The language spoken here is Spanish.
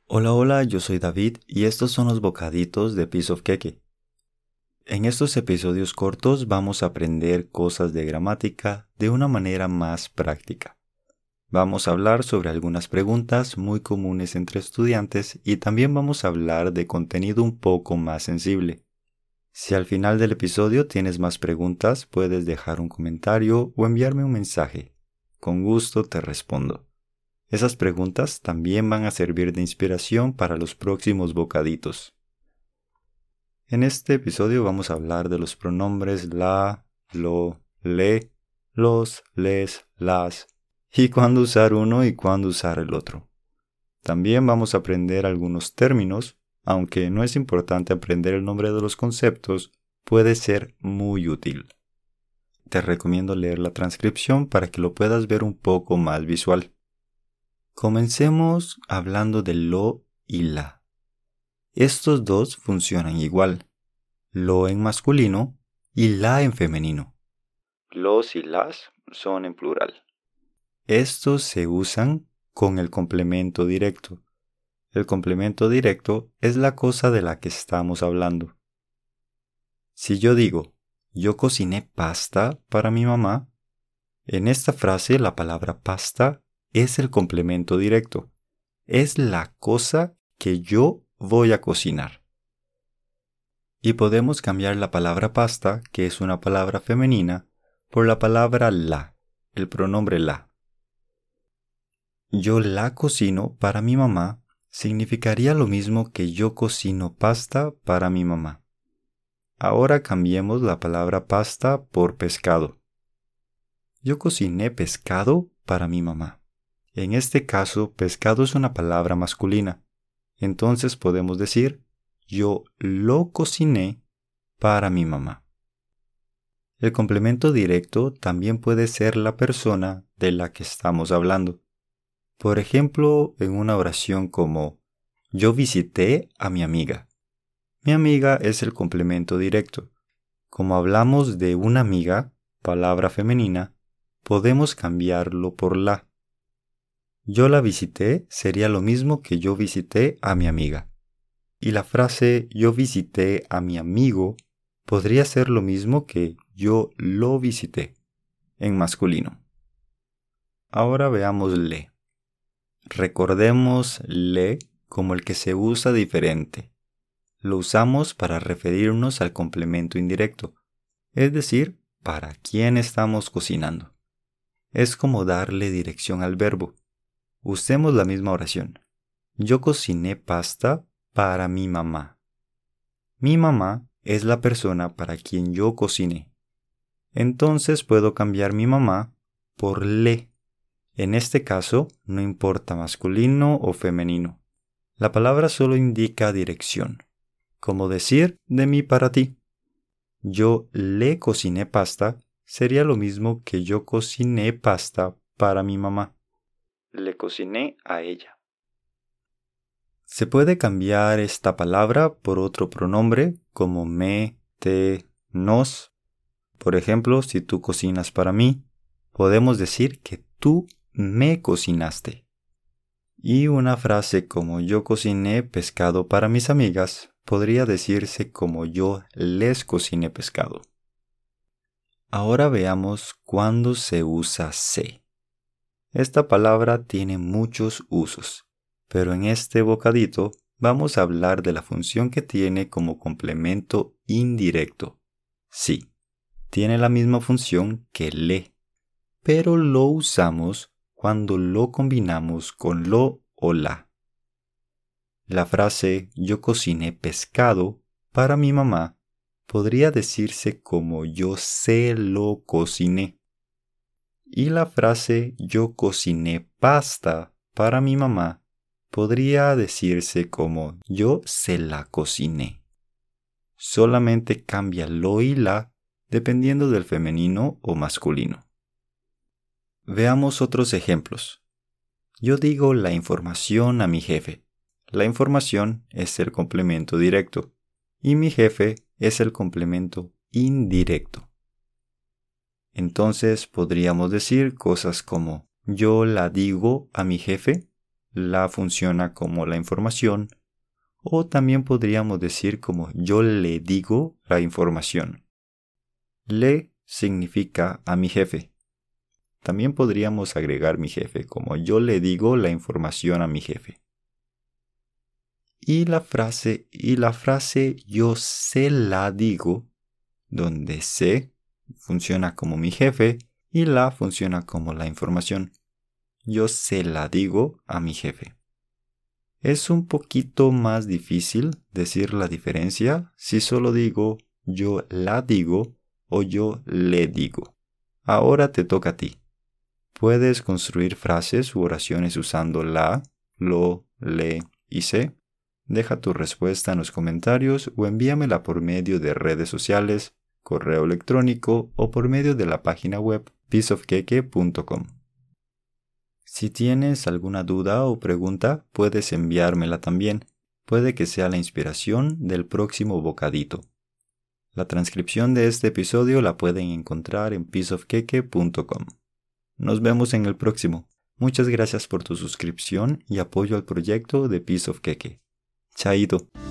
Hola, hola, yo soy David y estos son los bocaditos de Piece of Cake. En estos episodios cortos vamos a aprender cosas de gramática de una manera más práctica. Vamos a hablar sobre algunas preguntas muy comunes entre estudiantes y también vamos a hablar de contenido un poco más sensible. Si al final del episodio tienes más preguntas, puedes dejar un comentario o enviarme un mensaje. Con gusto te respondo. Esas preguntas también van a servir de inspiración para los próximos bocaditos. En este episodio vamos a hablar de los pronombres la, lo, le, los, les, las y cuándo usar uno y cuándo usar el otro. También vamos a aprender algunos términos, aunque no es importante aprender el nombre de los conceptos, puede ser muy útil. Te recomiendo leer la transcripción para que lo puedas ver un poco más visual. Comencemos hablando de lo y la. Estos dos funcionan igual, lo en masculino y la en femenino. Los y las son en plural. Estos se usan con el complemento directo. El complemento directo es la cosa de la que estamos hablando. Si yo digo, yo cociné pasta para mi mamá, en esta frase la palabra pasta es el complemento directo. Es la cosa que yo voy a cocinar. Y podemos cambiar la palabra pasta, que es una palabra femenina, por la palabra la, el pronombre la. Yo la cocino para mi mamá significaría lo mismo que yo cocino pasta para mi mamá. Ahora cambiemos la palabra pasta por pescado. Yo cociné pescado para mi mamá. En este caso, pescado es una palabra masculina. Entonces podemos decir, yo lo cociné para mi mamá. El complemento directo también puede ser la persona de la que estamos hablando. Por ejemplo, en una oración como, yo visité a mi amiga. Mi amiga es el complemento directo. Como hablamos de una amiga, palabra femenina, podemos cambiarlo por la. Yo la visité sería lo mismo que yo visité a mi amiga. Y la frase yo visité a mi amigo podría ser lo mismo que yo lo visité, en masculino. Ahora veamos le. Recordemos le como el que se usa diferente. Lo usamos para referirnos al complemento indirecto, es decir, para quién estamos cocinando. Es como darle dirección al verbo. Usemos la misma oración. Yo cociné pasta para mi mamá. Mi mamá es la persona para quien yo cociné. Entonces puedo cambiar mi mamá por le. En este caso, no importa masculino o femenino. La palabra solo indica dirección. Como decir de mí para ti. Yo le cociné pasta sería lo mismo que yo cociné pasta para mi mamá. Le cociné a ella. Se puede cambiar esta palabra por otro pronombre como me, te, nos. Por ejemplo, si tú cocinas para mí, podemos decir que tú me cocinaste. Y una frase como yo cociné pescado para mis amigas podría decirse como yo les cociné pescado. Ahora veamos cuándo se usa se. Esta palabra tiene muchos usos, pero en este bocadito vamos a hablar de la función que tiene como complemento indirecto. Sí, tiene la misma función que le, pero lo usamos cuando lo combinamos con lo o la. La frase yo cociné pescado para mi mamá podría decirse como yo se lo cociné. Y la frase yo cociné pasta para mi mamá podría decirse como yo se la cociné. Solamente cambia lo y la dependiendo del femenino o masculino. Veamos otros ejemplos. Yo digo la información a mi jefe. La información es el complemento directo y mi jefe es el complemento indirecto. Entonces podríamos decir cosas como yo la digo a mi jefe, la funciona como la información, o también podríamos decir como yo le digo la información. Le significa a mi jefe. También podríamos agregar mi jefe, como yo le digo la información a mi jefe. Y la frase yo se la digo, donde se funciona como mi jefe y la funciona como la información. Yo se la digo a mi jefe. Es un poquito más difícil decir la diferencia si solo digo yo la digo o yo le digo. Ahora te toca a ti. Puedes construir frases u oraciones usando la, lo, le y se. Deja tu respuesta en los comentarios o envíamela por medio de redes sociales, correo electrónico o por medio de la página web pieceofqueque.com. Si tienes alguna duda o pregunta, puedes enviármela también. Puede que sea la inspiración del próximo bocadito. La transcripción de este episodio la pueden encontrar en pieceofqueque.com. Nos vemos en el próximo. Muchas gracias por tu suscripción y apoyo al proyecto de Piece of Queque. Chaito.